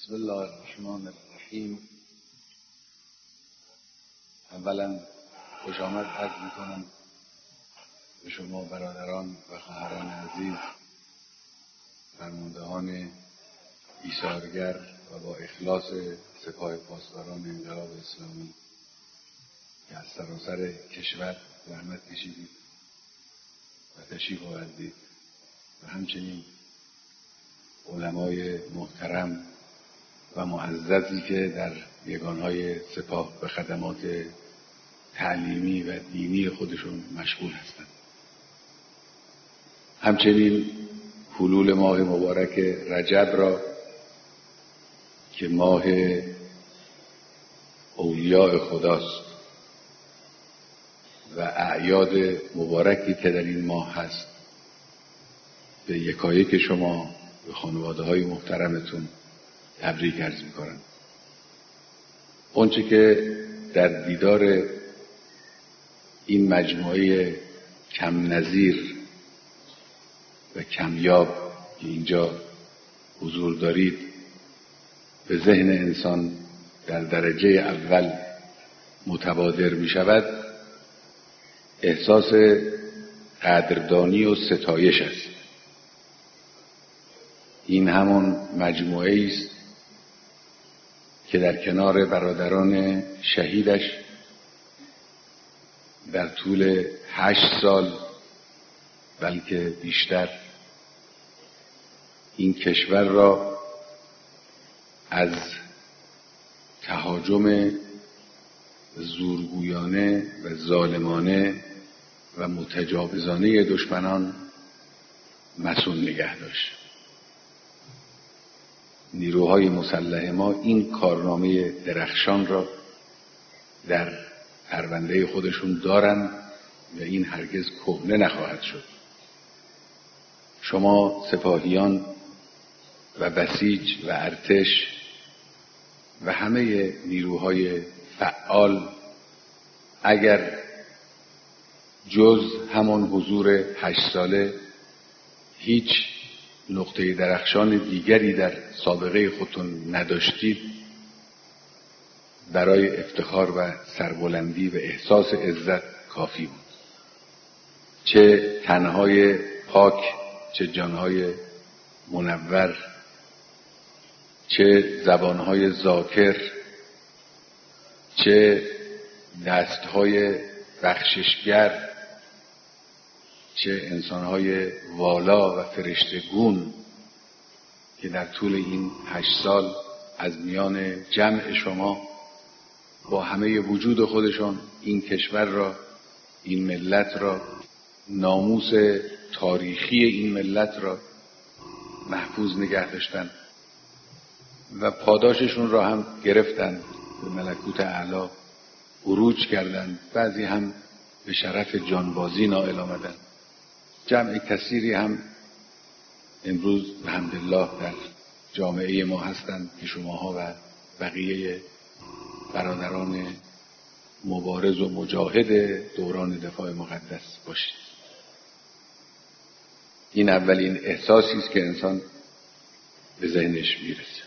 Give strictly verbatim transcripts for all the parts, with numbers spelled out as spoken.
بسم الله الرحمن الرحیم. اولا خوش آمد عرض میکنم به شما برادران و خواهران عزیز، فرماندهان ایثارگر و با اخلاص سپاه پاسداران انقلاب اسلامی که از سراسر کشور زحمت کشیدید و تشریف آوردید و همچنین علمای محترم و معززی که در یگانهای سپاه به خدمات تعلیمی و دینی خودشون مشغول هستند. همچنین حلول ماه مبارک رجب را که ماه اولیاء خداست و اعیاد مبارکی که در این ماه هست، به یکایک شما به خانواده های محترمتون تبریک عرض می‌کنم. اونچه که در دیدار این مجموعه کم نظیر و کمیاب که اینجا حضور دارید به ذهن انسان در درجه اول متبادر می شود، احساس قدردانی و ستایش است. این همون مجموعه است که در کنار برادران شهیدش در طول هشت سال بلکه بیشتر این کشور را از تهاجم زورگویانه و ظالمانه و متجاوزانه دشمنان مصون نگه داشت. نیروهای مسلح ما این کارنامه درخشان را در پرونده خودشون دارن و این هرگز کهنه نخواهد شد. شما سپاهیان و بسیج و ارتش و همه نیروهای فعال اگر جز همان حضور هشت ساله هیچ نقطه درخشان دیگری در سابقه خودتون نداشتید، برای افتخار و سربلندی و احساس عزت کافی بود. چه تنهای پاک، چه جانهای منور، چه زبانهای ذاکر، چه دستهای بخششگر، چه انسانهای والا و فرشتگون که در طول این هشت سال از میان جمع شما با همه وجود خودشون این کشور را، این ملت را، ناموس تاریخی این ملت را محفوظ نگه داشتن و پاداششون را هم گرفتن، به ملکوت اعلی عروج کردند. بعضی هم به شرف جانبازی نائل آمدند. جمع کثیری هم امروز الحمدلله در جامعه ما هستند که شماها و بقیه برادران مبارز و مجاهد دوران دفاع مقدس باشید. این اولین احساسی است که انسان به ذهنش میرسه.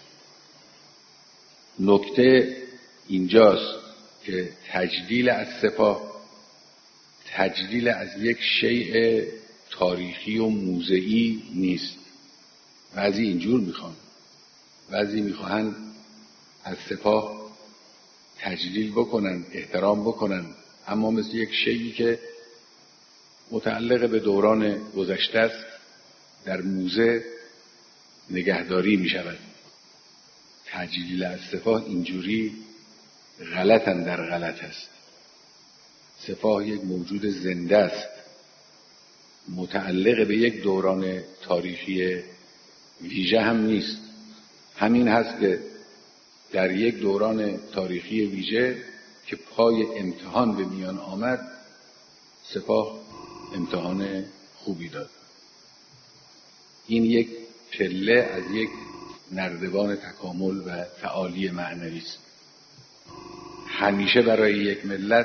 نکته اینجاست که تجلیل از سپاه تجلیل از یک شیء تاریخی و موضعی نیست. بعضی اینجور میخوان، بعضی میخوان از سپاه تجلیل بکنن، احترام بکنن، اما مثل یک شیئی که متعلق به دوران گذشته است در موزه نگهداری میشود. تجلیل از سپاه اینجوری غلطن در غلط است. سپاه یک موجود زنده است، متعلق به یک دوران تاریخی ویژه هم نیست. همین هست که در یک دوران تاریخی ویژه که پای امتحان به میان آمد، سپاه امتحان خوبی داد. این یک پله از یک نردبان تکامل و تعالی معنوی است. همیشه برای یک ملت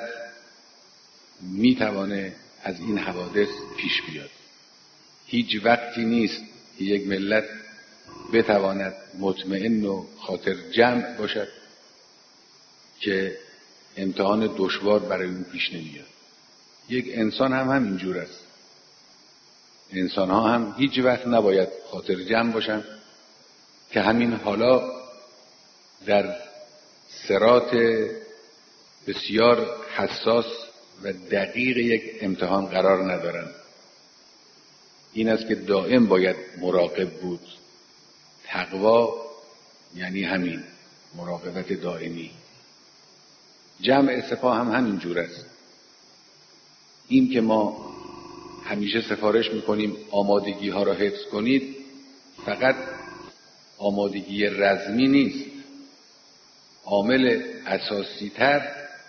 میتوانه از این حوادث پیش بیاد. هیچ وقتی نیست که یک ملت بتواند مطمئن و خاطر جمع باشد که امتحان دشوار برای اون پیش نمیاد. یک انسان هم همینجور است. انسان ها هم هیچ وقت نباید خاطر جمع باشن که همین حالا در صراط بسیار حساس و دقیق یک امتحان قرار ندارن. این است که دائم باید مراقب بود. تقوا یعنی همین مراقبت دائمی. جمع سپاه هم همین جور است. این که ما همیشه سفارش میکنیم آمادگی ها را حفظ کنید، فقط آمادگی رزمی نیست. عامل اساسی تر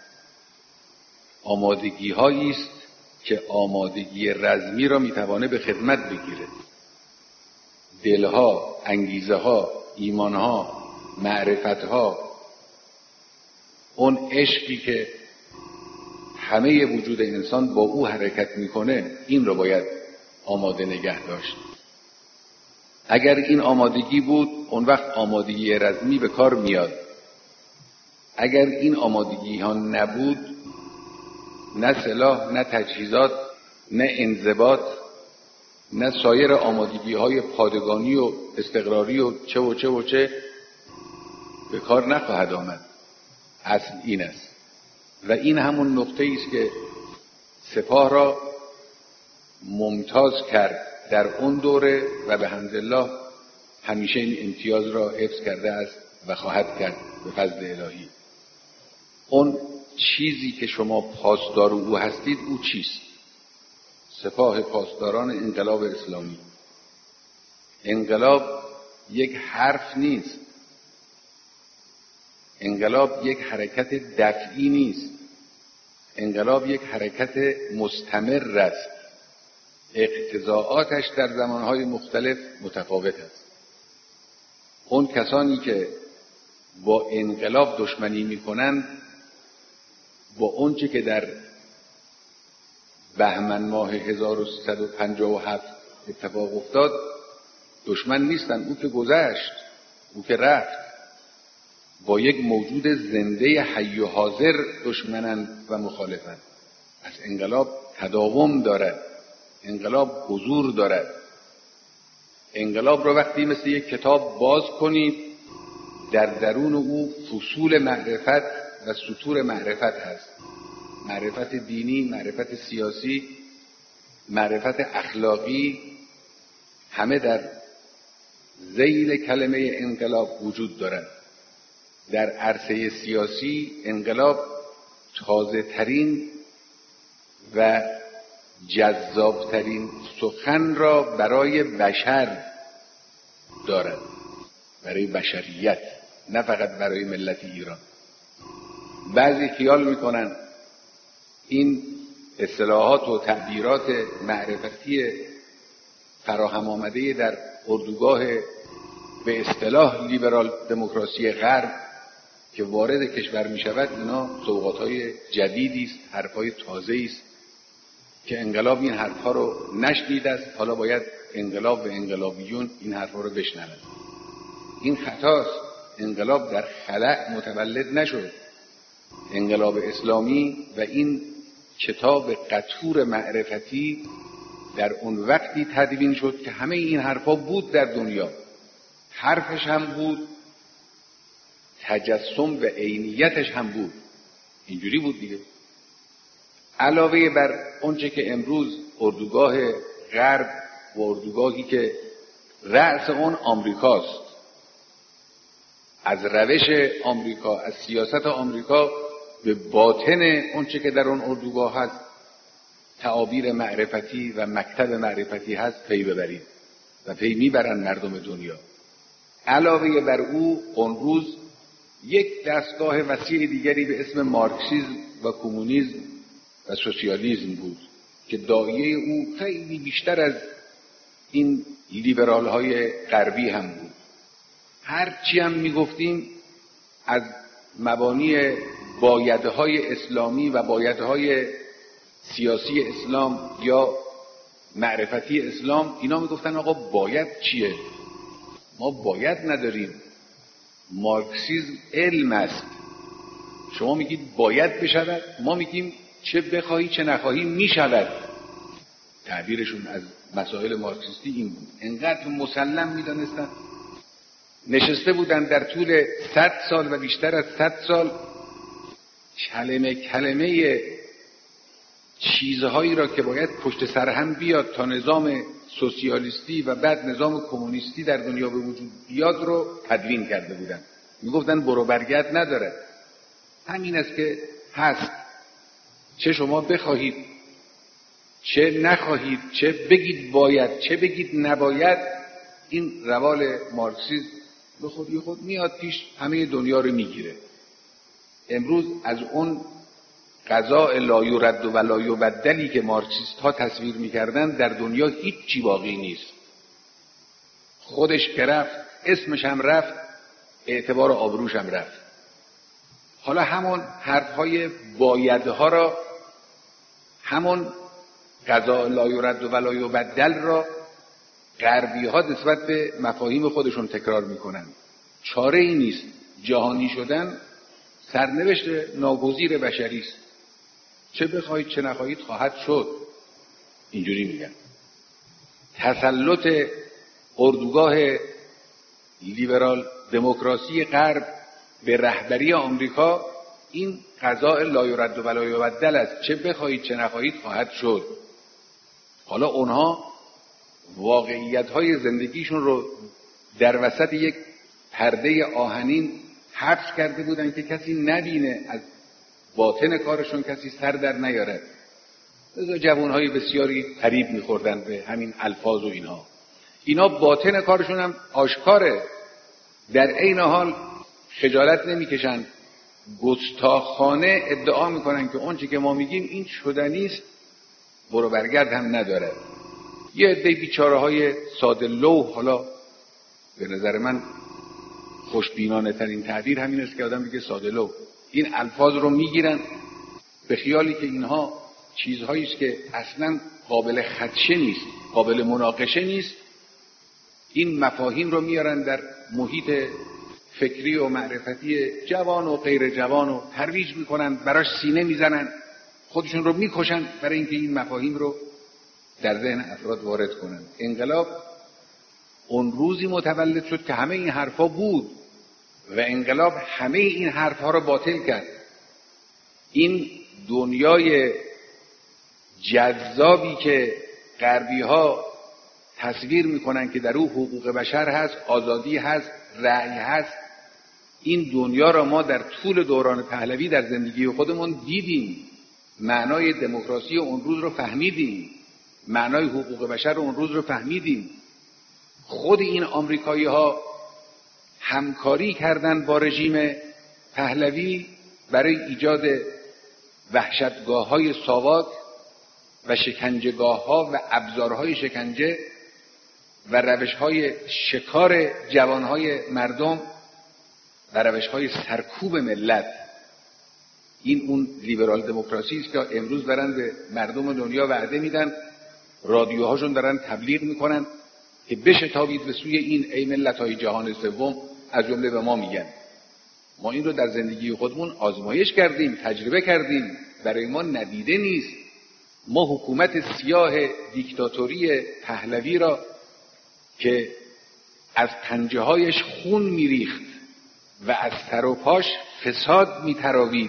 آمادگی هایی است که آمادگی رزمی را میتوانه به خدمت بگیره. دلها، انگیزه ها، ایمان ها، معرفت ها، اون عشقی که همه وجود انسان با او حرکت میکنه، این رو باید آماده نگه داشت. اگر این آمادگی بود، اون وقت آمادگی رزمی به کار میاد. اگر این آمادگی ها نبود، نه سلاح، نه تجهیزات، نه انضباط، نه سایر آمادگی های پادگانی و استقراری و چه و چه و چه به کار نخواهد آمد. اصل این است و این همون نقطه است که سپاه را ممتاز کرد در اون دوره و به حمدالله همیشه این امتیاز را حفظ کرده است و خواهد کرد به فضل الهی. اون چیزی که شما پاسدار او هستید، او چیست؟ سپاه پاسداران انقلاب اسلامی. انقلاب یک حرف نیست. انقلاب یک حرکت دفعی نیست. انقلاب یک حرکت مستمر است. اقتضاعاتش در زمانهای مختلف متفاوت است. اون کسانی که با انقلاب دشمنی میکنند، با اونچه که در بهمن ماه هزار و سیصد و پنجاه و هفت اتفاق افتاد دشمن نیستن. او که گذشت، او که رفت. با یک موجود زنده حی و حاضر دشمنند و مخالفند. از انقلاب تداوم دارد. انقلاب حضور دارد. انقلاب را وقتی مثل یک کتاب باز کنید، در درون او فصول معرفت و سطور معرفت هست. معرفت دینی، معرفت سیاسی، معرفت اخلاقی، همه در ذیل کلمه انقلاب وجود دارد. در عرصه سیاسی انقلاب تازه ترین و جذاب ترین سخن را برای بشر دارد، برای بشریت، نه فقط برای ملت ایران. بعضی خیال میکنن این اصطلاحات و تعبیرات معرفتی فراهم آمده در اردوگاه به اصطلاح لیبرال دموکراسی غرب که وارد کشور می شود، اینا سوغات‌های جدیدی است، حرف‌های تازه‌ای است که انقلاب این حرف‌ها رو نشنیده است. حالا باید انقلاب و انقلابیون این حرف‌ها رو بشنوند. این خطاست. انقلاب در خلأ متولد نشد. انقلاب اسلامی و این کتاب قطور معرفتی در اون وقتی تدوین شد که همه این حرفا بود در دنیا. حرفش هم بود، تجسم و عینیتش هم بود. اینجوری بود دیگه. علاوه بر اونچه که امروز اردوگاه غرب و اردوگاهی که رأس اون آمریکاست، از روش آمریکا، از سیاست آمریکا به باطن اونچه که در اون اردوگاه هست، تعابیر معرفتی و مکتب معرفتی هست، پی ببرید و پی میبرن مردم دنیا. علاوه بر او اون روز یک دستگاه وسیع دیگری به اسم مارکسیسم و کمونیسم و سوسیالیسم بود که داعیه او خیلی بیشتر از این لیبرال های غربی هم بود. هر چی هم میگفتیم از مبانی بایدهای اسلامی و بایدهای سیاسی اسلام یا معرفتی اسلام، اینا میگفتن آقا باید چیه؟ ما باید نداریم. مارکسیسم علم است. شما میگید باید بشود، ما میگیم چه بخواهی چه نخواهی میشود. تعبیرشون از مسائل مارکسیستی این بود. انقدر مسلم میدانستن، نشسته بودن در طول صد سال و بیشتر از صد سال کلمه کلمه چیزهایی را که باید پشت سر هم بیاد تا نظام سوسیالیستی و بعد نظام کمونیستی در دنیا به وجود بیاد رو تدوین کرده بودن. میگفتن برو برگرد نداره، همین است که هست. چه شما بخواهید چه نخواهید، چه بگید باید چه بگید نباید، این روال مارکسیسم به خودی خود میاد پیش، همه دنیا رو میگیره. امروز از اون قضاء لا یرد و لا یبدلی که مارکسیست ها تصویر میکردن در دنیا هیچ چی باقی نیست. خودش که رفت، اسمش هم رفت، اعتبار آبروش هم رفت. حالا همون حرفهای بایدها را، همون قضاء لا یرد و لا یبدل را غربی ها نسبت به مفاهیم خودشون تکرار میکنن. چاره ای نیست. جهانی شدن سرنوشت ناگزیر بشری است. چه بخواهید چه نخواهید خواهد شد. اینجوری میگن. تسلط اردوگاه لیبرال دموکراسی غرب به رهبری آمریکا این قضاء لا یرد و لا یبدل است. چه بخواهید چه نخواهید خواهد شد. حالا اونها واقعیت‌های زندگیشون رو در وسط یک پرده آهنین حبس کرده بودن که کسی نبینه، از باطن کارشون کسی سر در نیاره. لذا جوانهای بسیاری قریب می‌خوردن به همین الفاظ و اینها. اینا باطن کارشون هم آشکاره، در عین حال خجالت نمی‌کشن، گستاخانه ادعا می‌کنن که اون چی که ما میگیم این شدنی است، برو برگرد هم نداره. یه عده بیچاره‌های ساده لوح، حالا به نظر من خوشبینانه ترین تعبیر همین است که آدم بگه ساده لوح، این الفاظ رو میگیرن به خیالی که اینها چیزهایی است که اصلا قابل خدشه نیست، قابل مناقشه نیست. این مفاهیم رو میارن در محیط فکری و معرفتی جوان و غیر جوان و ترویج میکنن، براش سینه میزنن، خودشون رو میکشن برای اینکه این مفاهیم رو در ذهن افراد وارد کنن. انقلاب اون روزی متولد شد که همه این حرفا بود و انقلاب همه این حرفا رو باطل کرد. این دنیای جذابی که غربی ها تصویر میکنن که در او حقوق بشر هست، آزادی هست، رأی هست، این دنیا را ما در طول دوران پهلوی در زندگی خودمون دیدیم. معنای دموکراسی اون روز رو فهمیدیم، معنای حقوق بشر اون روز رو فهمیدیم. خود این آمریکایی ها همکاری کردن با رژیم پهلوی برای ایجاد وحشتگاه های ساواک و شکنجهگاه ها و ابزارهای شکنجه و روش های شکار جوان های مردم و روش های سرکوب ملت. این اون لیبرال دموکراسی است که امروز دارن به مردم دنیا وعده میدن، رادیوهاشون دارن تبلیغ میکنن که بشتابید به سوی این ای ملت‌های جهان سوم، از جمله به ما میگن. ما این رو در زندگی خودمون آزمایش کردیم، تجربه کردیم، برای ما ندیده نیست. ما حکومت سیاه دیکتاتوری پهلوی را که از پنجه هایش خون میریخت و از سر و پاش فساد میتراوید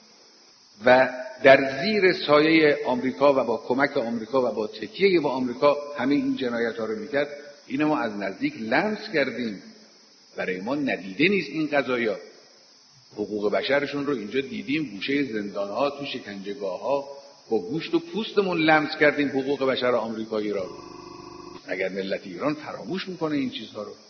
و در زیر سایه آمریکا و با کمک آمریکا و با تکیه با آمریکا همه این جنایت ها رو میکرد، اینو ما از نزدیک لمس کردیم. برای ما ندیده نیست این قضایا. حقوق بشرشون رو اینجا دیدیم، گوشه زندان ها، تو شکنجهگاه ها، با گوشت و پوستمون لمس کردیم حقوق بشر آمریکایی را. اگر ملت ایران فراموش میکنه این چیزها رو.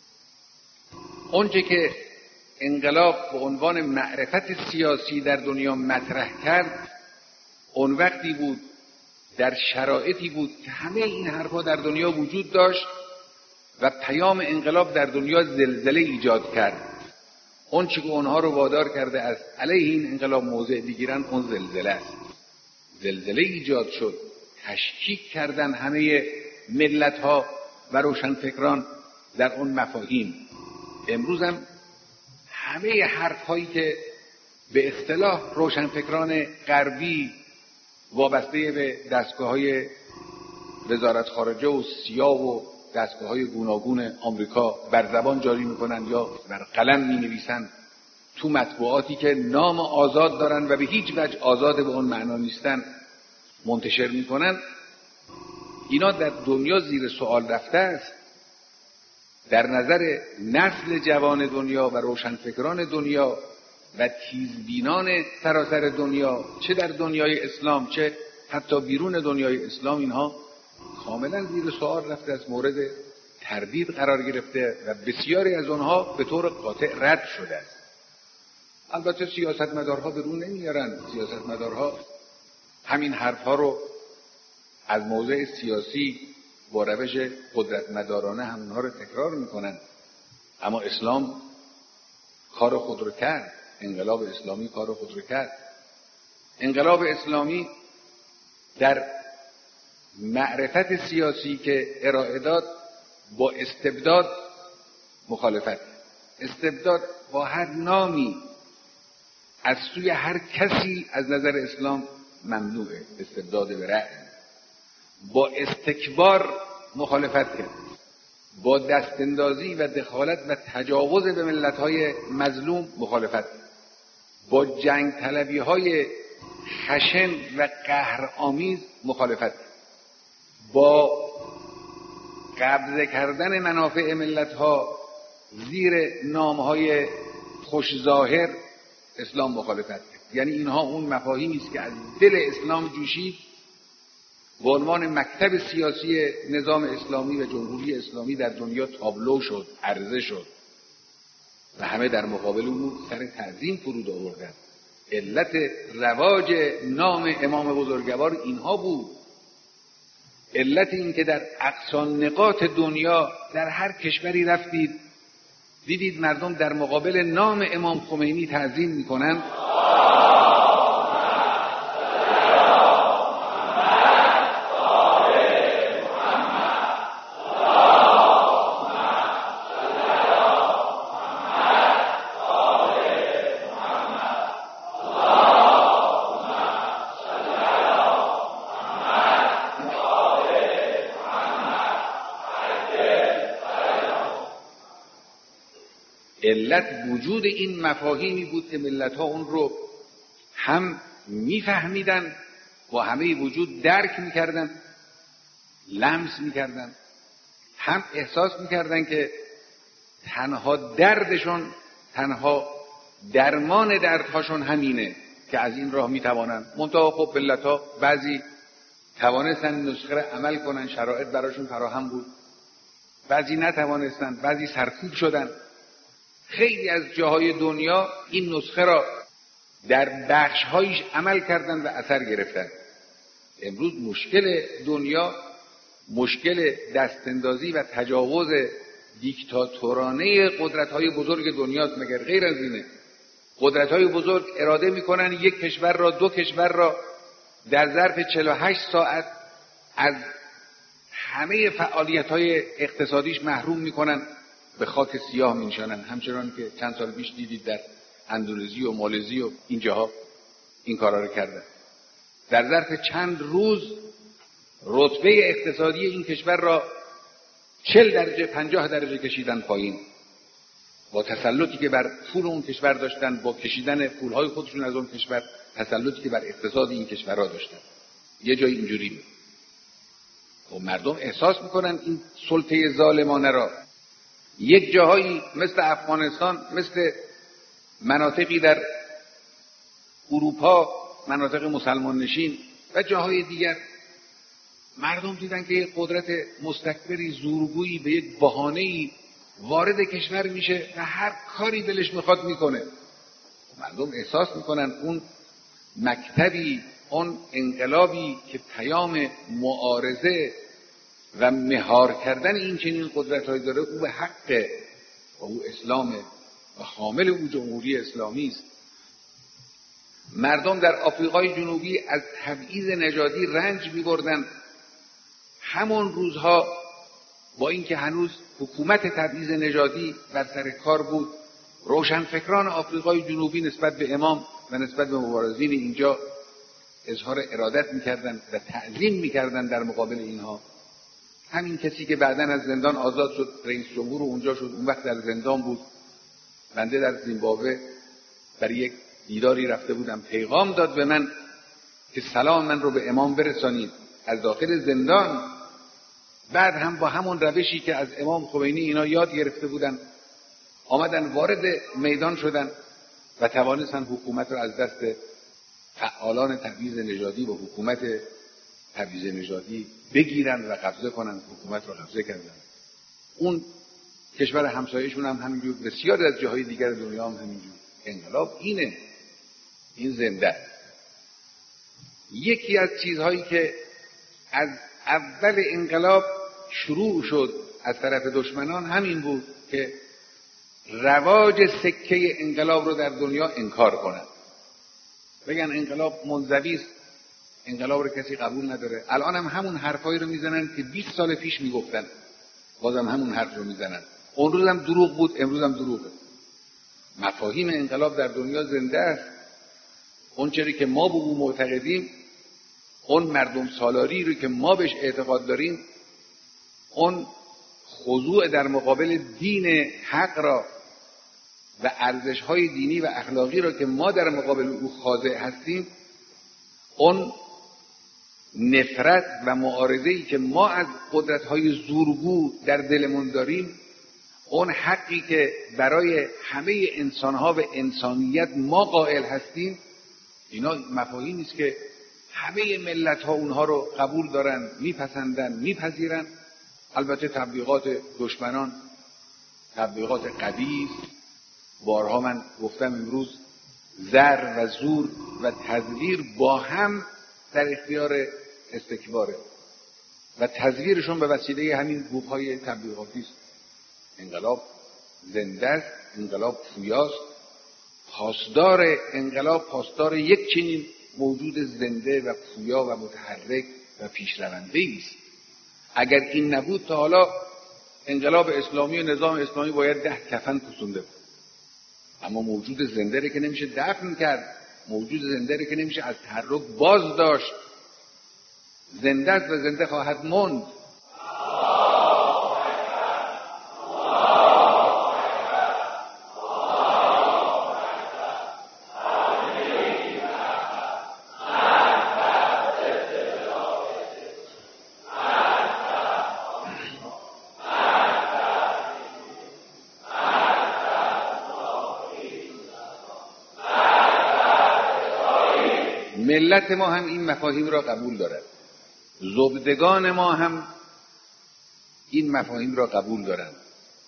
اونچه که انقلاب به عنوان معرفت سیاسی در دنیا مطرح کرد، اون وقتی بود، در شرایطی بود که همه این حرفا در دنیا وجود داشت و پیام انقلاب در دنیا زلزله ایجاد کرد. اون چه که اونها رو وادار کرده از علیه این انقلاب موضع بگیرن، اون زلزله است. زلزله ایجاد شد، تشکیک کردن همه ملت ها و روشنفکران در اون مفاهیم. امروز هم همه حرف هایی که به اصطلاح روشنفکران غربی وابسته به دستگاه های وزارت خارجه و سیا و دستگاه های گوناگون آمریکا بر زبان جاری میکنن یا بر قلم می نویسن تو مطبوعاتی که نام آزاد دارن و به هیچ وجه آزاد به اون معنا نیستن منتشر میکنن، اینا در دنیا زیر سوال رفته است. در نظر نسل جوان دنیا و روشنفکران دنیا و تیزبینان سراسر دنیا، چه در دنیای اسلام چه حتی بیرون دنیای اسلام، اینها کاملا زیر سوال رفته است، مورد تردید قرار گرفته و بسیاری از اونها به طور قاطع رد شده است. البته سیاستمدارها به رو نمیارن، سیاستمدارها همین حرفها رو از موضع سیاسی با روش قدرتمدارانه هم اونها رو تکرار میکنن، اما اسلام کار خود رو کرد، انقلاب اسلامی کار خود رو کرد. انقلاب اسلامی در معرفت سیاسی که ارائه داد با استبداد مخالفت، استبداد با هر نامی از سوی هر کسی از نظر اسلام ممنوعه، استبداد به رأی، با استکبار مخالفت کرد، با دستاندازی و دخالت و تجاوز به ملت‌های مظلوم مخالفت کرد، با جنگ طلبی‌های خشن و قهرآمیز مخالفت کرد، با قبضه کردن منافع ملت‌ها زیر نام‌های خوشظاهر اسلام مخالفت کرد. یعنی اینها اون مفاهیمی است که از دل اسلام جوشید، به عنوان مکتب سیاسی نظام اسلامی و جمهوری اسلامی در دنیا تابلو شد، عرضه شد و همه در مقابل اون سر تعظیم فرود آوردند. علت رواج نام امام بزرگوار اینها بود. علت این که در اقصی نقاط دنیا در هر کشوری رفتید دیدید مردم در مقابل نام امام خمینی تعظیم میکنن. علت وجود این مفاهیمی بود که ملت‌ها اون رو هم میفهمیدن، با همه وجود درک میکردن، لمس میکردن، هم احساس میکردن که تنها دردشون، تنها درمان دردهاشون همینه که از این راه میتوانن. منتها خب ملت‌ها بعضی توانستن نسخه عمل کنن، شرایط براشون فراهم بود، بعضی نتوانستن، بعضی سرکوب شدن. خیلی از جاهای دنیا این نسخه را در بخش‌هایش عمل کردن و اثر گرفتن. امروز مشکل دنیا مشکل دستاندازی و تجاوز دیکتاتورانه قدرت‌های بزرگ دنیاست، مگر غیر از اینه؟ قدرت‌های بزرگ اراده می‌کنن یک کشور را، دو کشور را در ظرف چهل و هشت ساعت از همه فعالیت‌های اقتصادیش محروم می‌کنن، به خاک سیاه می‌نشانن، همچنان که چند سال پیش دیدید در اندونزی و مالزی و این جاها این کارا رو کردن. در ظرف چند روز رتبه اقتصادی این کشور را چهل درجه پنجاه درجه کشیدن پایین، با تسلطی که بر پول اون کشور داشتن، با کشیدن پولهای خودشون از اون کشور، تسلطی که بر اقتصاد این کشورها داشتن. یه جایی اینجوری می و مردم احساس میکنن این سلطه ظالمانه را. یک جاهایی مثل افغانستان، مثل مناطقی در اروپا، مناطق مسلمان نشین و جاهای دیگر، مردم دیدن که یک قدرت مستکبری، زورگویی، به یک بهانه‌ای وارد کشور میشه و هر کاری دلش میخواد میکنه. مردم احساس میکنن اون مکتبی، اون انقلابی که پیام معارضه و مهار کردن این چنین قدرت‌هایی داره، او به حق و او اسلامه و حامل او جمهوری اسلامی است. مردم در آفریقای جنوبی از تبعیض نژادی رنج می‌بردن. همون روزها با اینکه هنوز حکومت تبعیض نژادی بر سر کار بود، روشنفکران آفریقای جنوبی نسبت به امام و نسبت به مبارزین اینجا اظهار ارادت میکردن و تعظیم میکردن در مقابل اینها. همین کسی که بعداً از زندان آزاد شد، رئیس جمهور اونجا شد، اون وقت در زندان بود. بنده در زیمبابوه برای یک دیداری رفته بودم، پیغام داد به من که سلام من رو به امام برسانید از داخل زندان. بعد هم با همون روشی که از امام خمینی اینا یاد گرفته بودن آمدن وارد میدان شدن و توانستن حکومت رو از دست فعالان تبعیض نژادی و حکومت تبعیض نژادی بگیرن و قبضه کنن. حکومت رو قبضه کردن. اون کشور همسایه‌شون هم همینجور، بسیاری از جاهای دیگر دنیا هم همینجور. انقلاب اینه، این زنده. یکی از چیزهایی که از اول انقلاب شروع شد از طرف دشمنان همین بود که رواج سکه انقلاب رو در دنیا انکار کنند. بگن انقلاب منزوی است، انقلاب رو کسی قبول نداره. الان هم همون حرفایی رو میزنن که بیست سال پیش میگفتن، بازم همون حرف رو میزنن. اون روز هم دروغ بود، امروز هم دروغه. مفاهیم انقلاب در دنیا زنده است. اون چیزی که ما به اون معتقدیم، اون مردم سالاری رو که ما بهش اعتقاد داریم، اون خضوع در مقابل دین حق را و ارزش‌های دینی و اخلاقی را که ما در مقابل او خاضع هستیم، اون نفرت و معارضه‌ای که ما از قدرت‌های زورگو در دلمون داریم، اون حقی که برای همه انسان‌ها و انسانیت ما قائل هستیم، اینا مفاهیمی است که همه ملت‌ها اونها رو قبول دارن، میپسندن، میپذیرن. البته تبلیغات دشمنان تبلیغات قبیح. بارها من گفتم امروز زر و زور و تزویر با هم در اختیار استکباره و تزویرشون به وسیله همین گروه‌های تبلیغاتی است. انقلاب زنده است، انقلاب پویاست. پاسدار انقلاب پاسدار یک چنین موجود زنده و پویا و متحرک و پیشرونده‌ای است. اگر این نبود تا حالا انقلاب اسلامی و نظام اسلامی باید ده کفن پوسونده بود. اما موجود زنده رو که نمیشه دفن کرد، موجود زنده رو که نمیشه از تحرک باز داشت. زنده است و زنده خواهد ماند. ملت ما هم این مفاهیم را قبول دارد. زبدگان ما هم این مفاهیم را قبول دارند.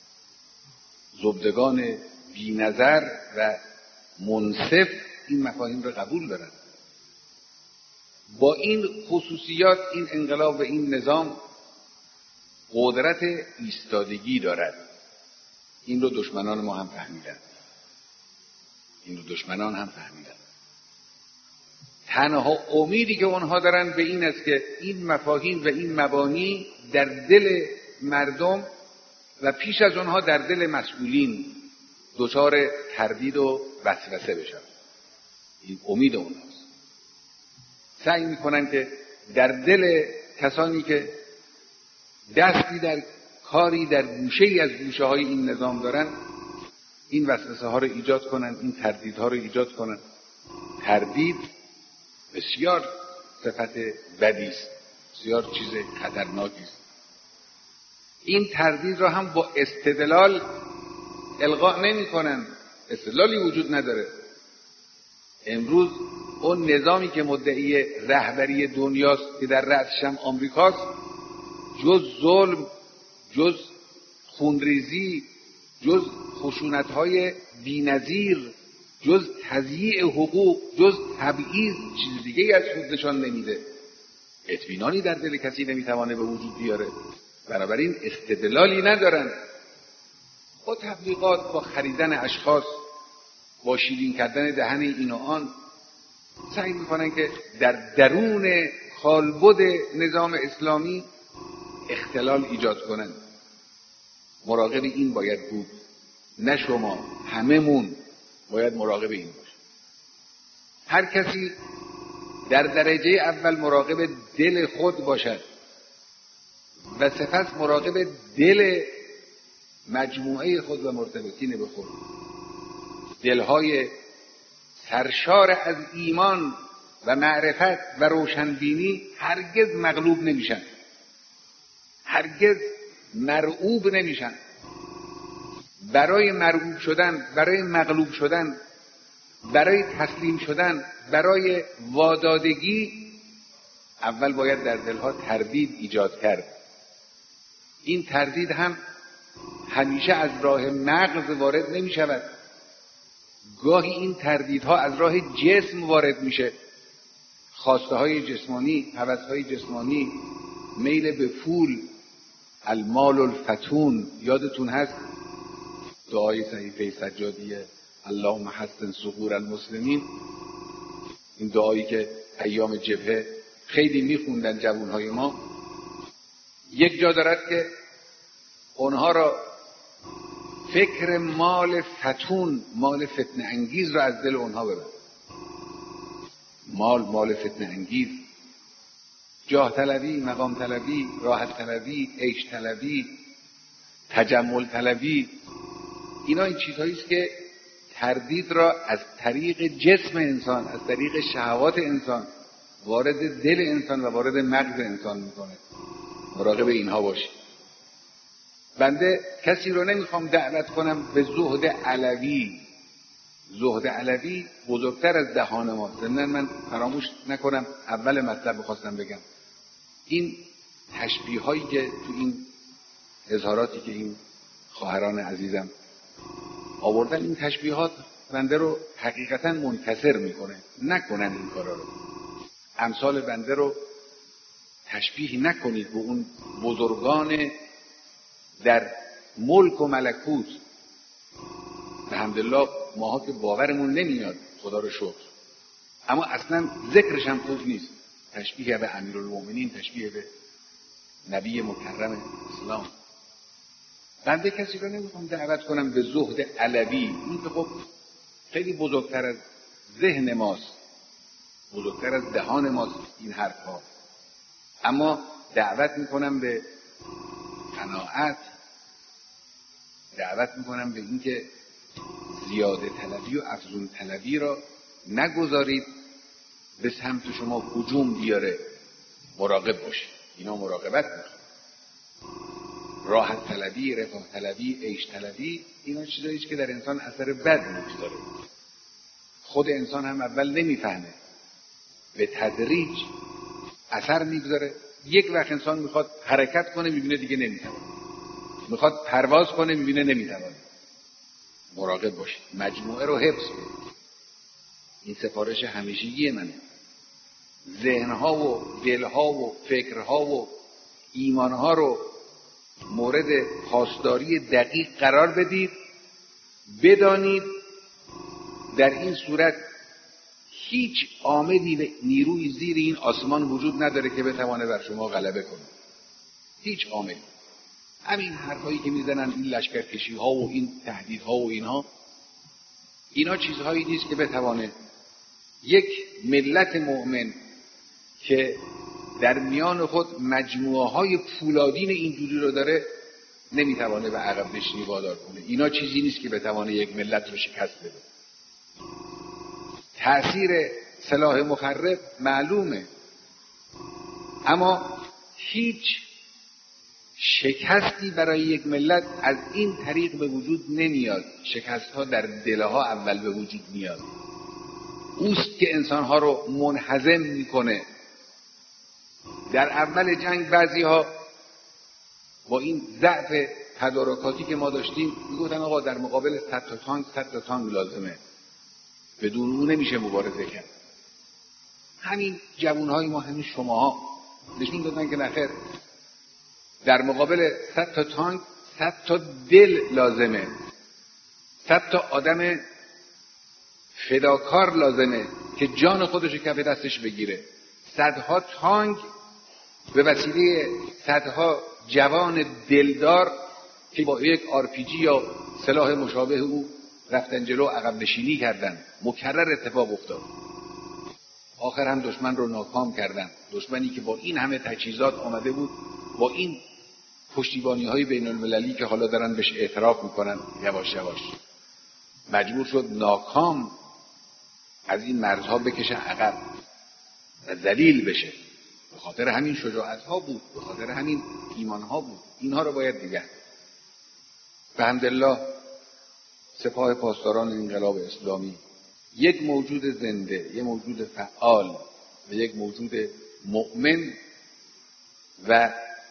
زبدگان بی‌نظر و منصف این مفاهیم را قبول دارند. با این خصوصیات این انقلاب و این نظام قدرت ایستادگی دارد. این رو دشمنان ما هم فهمیدند. این رو دشمنان هم فهمیدند. تنها امیدی که اونها دارن به این است که این مفاهیم و این مبانی در دل مردم و پیش از اونها در دل مسئولین دچار تردید و وسوسه بشن. این امید اونهاست. سعی میکنن که در دل کسانی که دستی در کاری در گوشه‌ای از گوشه‌های این نظام دارن این وسوسه ها رو ایجاد کنن، این تردیدها رو ایجاد کنن. تردید بسیار صفت بدی است، بسیار چیز خطرناکی است. این تردید را هم با استدلال القا نمی‌کنن. استدلالی وجود نداره. امروز اون نظامی که مدعی رهبری دنیاست که در رأسش هم آمریکاست، جز ظلم، جز خونریزی، جز خشونت‌های بی‌نظیر، جز تضییع حقوق، جز تبعیض چیز دیگه از خود نشان نمیده. اطمینانی در دل کسی نمیتوانه به وجود بیاره. بنابراین استدلالی ندارن. با تبلیغات، با خریدن اشخاص، با شیرین کردن دهن این و آن سعی میکنن که در درون کالبد نظام اسلامی اختلال ایجاد کنن. مراقب این باید بود، نه شما، هممون باید مراقب این باشه. هر کسی در درجه اول مراقب دل خود باشد و سپس مراقب دل مجموعه خود و مرتبطین به خود. دلهای سرشار از ایمان و معرفت و روشنبینی هرگز مغلوب نمیشن، هرگز مرعوب نمیشن. برای مرعوب شدن، برای مغلوب شدن، برای تسلیم شدن، برای وادادگی اول باید در دلها تردید ایجاد کرد. این تردید هم همیشه از راه مغز وارد نمی شود. گاهی این تردیدها از راه جسم وارد میشه. خواسته های جسمانی، هوس های جسمانی، میل به پول، المال الفتون. یادتون هست دعای صحیفه سجادیه اللهم حسن صقور المسلمین، این دعایی که ایام جبهه خیلی میخوندن جوانهای ما. یک جا دارد که اونها را فکر مال فتون، مال فتنه انگیز را از دل اونها ببر. مال مال فتنه انگیز، جاه طلبی، مقام طلبی، راحت طلبی، عیش طلبی، تجمل طلبی، اینا این چیزهایی است که تردید را از طریق جسم انسان، از طریق شهوات انسان وارد دل انسان و وارد مغز انسان میکنه. مراقب اینها باشید. بنده کسی رو نمیخوام دعوت کنم به زهد علوی. زهد علوی بزرگتر از دهان ما. ضمن من فراموش نکنم اول مطلب بخواستم بگم، این تشبیه هایی که تو این اظهاراتی که این خواهران عزیزم آوردن، این تشبیهات بنده رو حقیقتا منکسر میکنه. نکنن این کارا رو. امثال بنده رو تشبیه نکنید به اون بزرگان در ملک و ملکوت. الحمدلله ماها که باورمون نمیاد، خدا رو شکر، اما اصلا ذکرش هم خوب نیست. تشبیه به امیرالمومنین، تشبیه به نبی مکرم اسلام. بنده کسی رو نمیخوام دعوت کنم به زهد علوی. این که خب خیلی بزرگتر از ذهن ماست، بزرگتر از دهان ماست این حرفها. اما دعوت میکنم به قناعت، دعوت میکنم به اینکه زیاده طلبی و افزون طلبی را نگذارید به سمت شما هجوم بیاره. مراقب باشید. اینا مراقبت میخواد. راحت طلبی، رفاه طلبی، عیش طلبی، اینا چیزاییه که در انسان اثر بد میگذاره. خود انسان هم اول نمیفهمه، به تدریج اثر میگذاره. یک وقت انسان میخواد حرکت کنه میبینه دیگه نمیتونه، میخواد پرواز کنه میبینه نمیتونه. مراقب باشید. مجموعه رو حفظ کنید. این سفارش همیشگی منه. ذهنها و دلها و فکرها و ایمانها رو مورد پاسداری دقیق قرار بدید. بدانید در این صورت هیچ عاملی و نیروی زیر این آسمان وجود نداره که بتوانه بر شما غلبه کنه. هیچ عاملی. همین حرفایی که میزنن، این لشکرکشی ها و این تهدیدها و اینها، اینا چیزهایی نیست که بتوانه یک ملت مؤمن که در میان خود مجموعه های پولادین اینجوری رو داره نمیتوانه به عقب نشینی وادار کنه. اینا چیزی نیست که بتوانه یک ملت رو شکست بده. تأثیر سلاح مخرب معلومه، اما هیچ شکستی برای یک ملت از این طریق به وجود نمیاد. شکست ها در دلها اول به وجود میاد. اوست که انسانها رو منهزم میکنه. در اول جنگ بعضی ها با این ضعف تدارکاتی که ما داشتیم میگفتن آقا در مقابل صد تا تانک صد تا تانک لازمه، بدون اون نمیشه مبارزه کرد. همین جوانهای ما، همین شماها نشون دادن که نخیر، در مقابل صد تا تانک صد تا دل لازمه، صد تا آدم فداکار لازمه که جان خودش کف دستش بگیره. صدها تانک به وسیله صدها جوان دلدار که با یک آر پی جی یا سلاح مشابه او رفتن جلو، عقب نشینی کردن، مکرر اتفاق افتاد. آخر هم دشمن رو ناکام کردن. دشمنی که با این همه تجهیزات آمده بود، با این پشتیبانی های بین المللی که حالا دارن بهش اعتراف میکنن یواش یواش، مجبور شد ناکام از این مرزها بکشه عقب و ذلیل بشه. به خاطر همین شجاعت ها بود، به خاطر همین ایمان ها بود. اینها رو باید نگه داشت. بحمدالله سپاه پاسداران انقلاب اسلامی یک موجود زنده، یک موجود فعال و یک موجود مؤمن و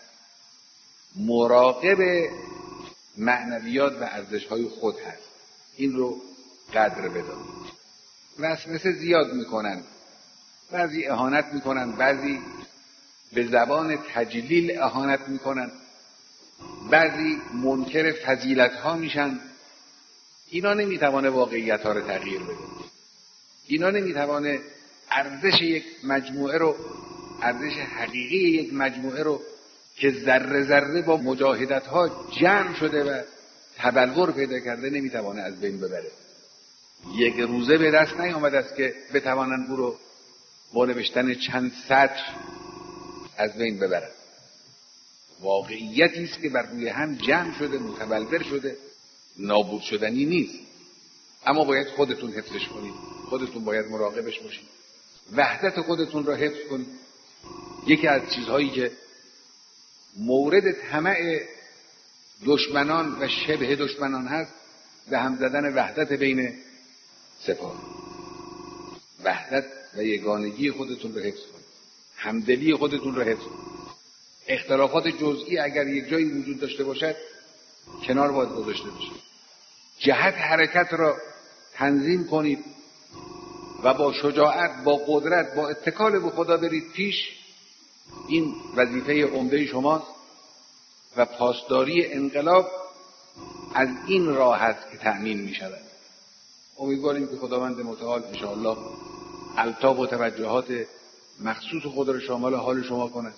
مراقب معنویات و ارزش‌های خود هست. این رو قدر بدانید. وسوسه زیاد میکنن، بعضی اهانت میکنن، بعضی به زبان تجلیل اهانت میکنن، بعضی منکر فضیلت ها میشن. اینا نمیتوانه واقعیت ها رو تغییر بده. اینا نمیتوانه ارزش یک مجموعه رو، ارزش حقیقی یک مجموعه رو که ذره ذره با مجاهدت ها جمع شده و تبلور پیدا کرده نمیتوانه از بین ببره. یک روزه به دست نیامده است که بتوانند او رو با نوشتن چند سطر از بین ببرند. واقعیتی است که بر روی هم جمع شده، متبلور شده، نابود شدنی نیست. اما باید خودتون حفظش کنید، خودتون باید مراقبش باشید، وحدت خودتون را حفظ کنید. یکی از چیزهایی که مورد طمع دشمنان و شبه دشمنان هست، به هم زدن وحدت بین سپاه. وحدت و یگانگی خودتون رو حفظ کنید، همدلی خودتون رو حفظ کنید. اختلافات جزئی اگر یک جایی وجود داشته باشد کنار باید گذاشته بشه. جهت حرکت را تنظیم کنید و با شجاعت، با قدرت، با اتکال به خدا برید پیش. این وظیفه عمده شماست و پاسداری انقلاب از این راه است که تأمین می شود. امیدواریم که خداوند متعال انشاءالله الطاف و توجهات مخصوص خود را شامل حال شما کند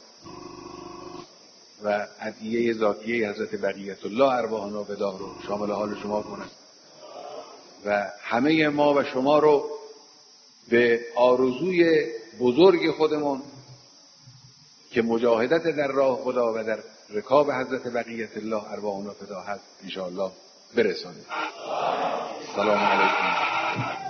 و عطیه ذاتیه حضرت بقیت الله ارواحنا فداه رو شامل حال شما کند و همه ما و شما رو به آرزوی بزرگ خودمون که مجاهدت در راه خدا و در رکاب حضرت بقیت الله ارواحنا فداه هست انشاءالله برسانید. سلام علیکم.